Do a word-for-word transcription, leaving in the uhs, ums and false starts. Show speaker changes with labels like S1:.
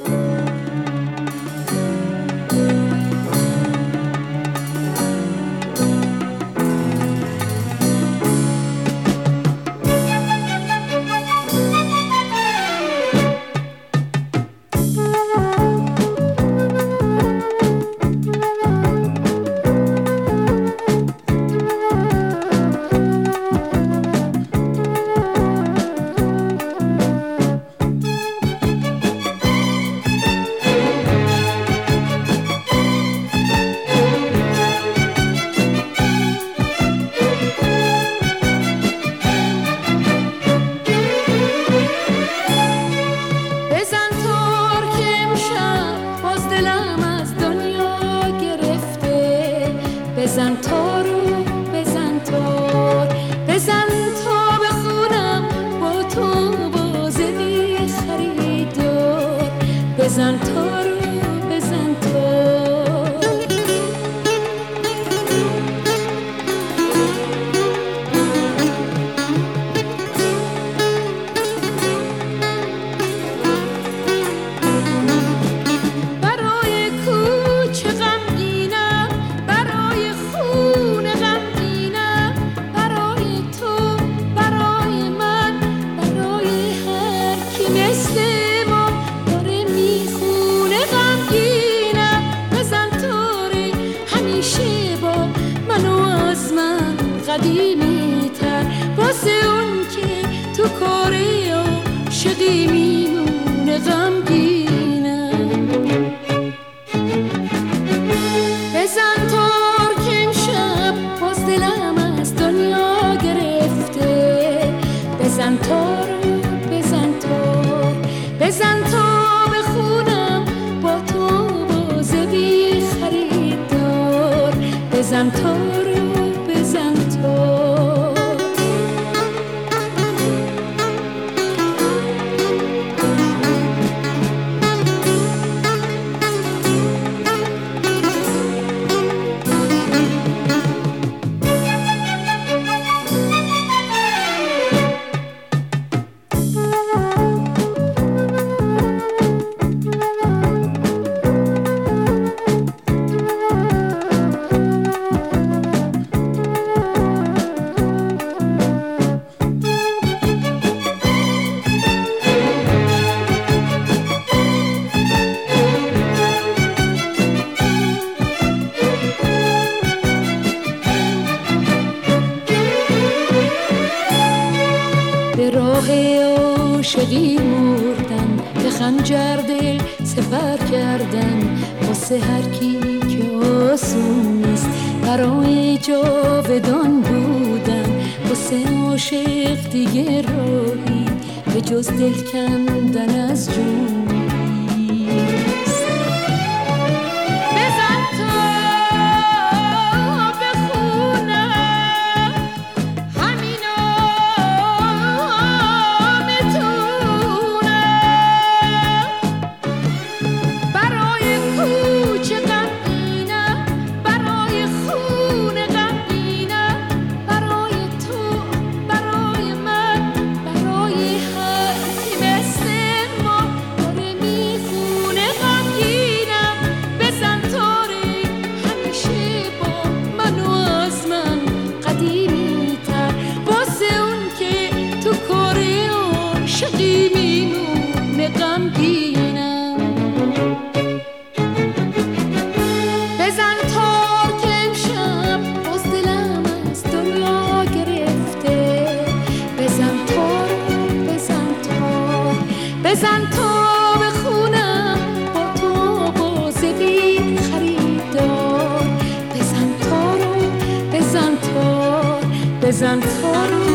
S1: بزن تا رو بزن تا بزن تا بخونم با تو بازه بی خریدار بزن تا رو بزن تا قدیمی تر واسه اون که تو کاره عاشقی میمونه غمگینم بزن تار که امشب باز دلم از دنیا گرفته بزن تار بزن تار بزن تا بخونم با تو بازه بی خریدار بزن تار بزن تو به راه عاشقی مردن به خنجر دل سپر کردن واسه هر کی که آسون نیست برای جاودان بودن واسه عاشق دیگه راهی به جز دل کندن از جون نیست بزن تا بزن تا بخونم با تو بازه بی خریدار بزن تا رو بزن تا بزن تا رو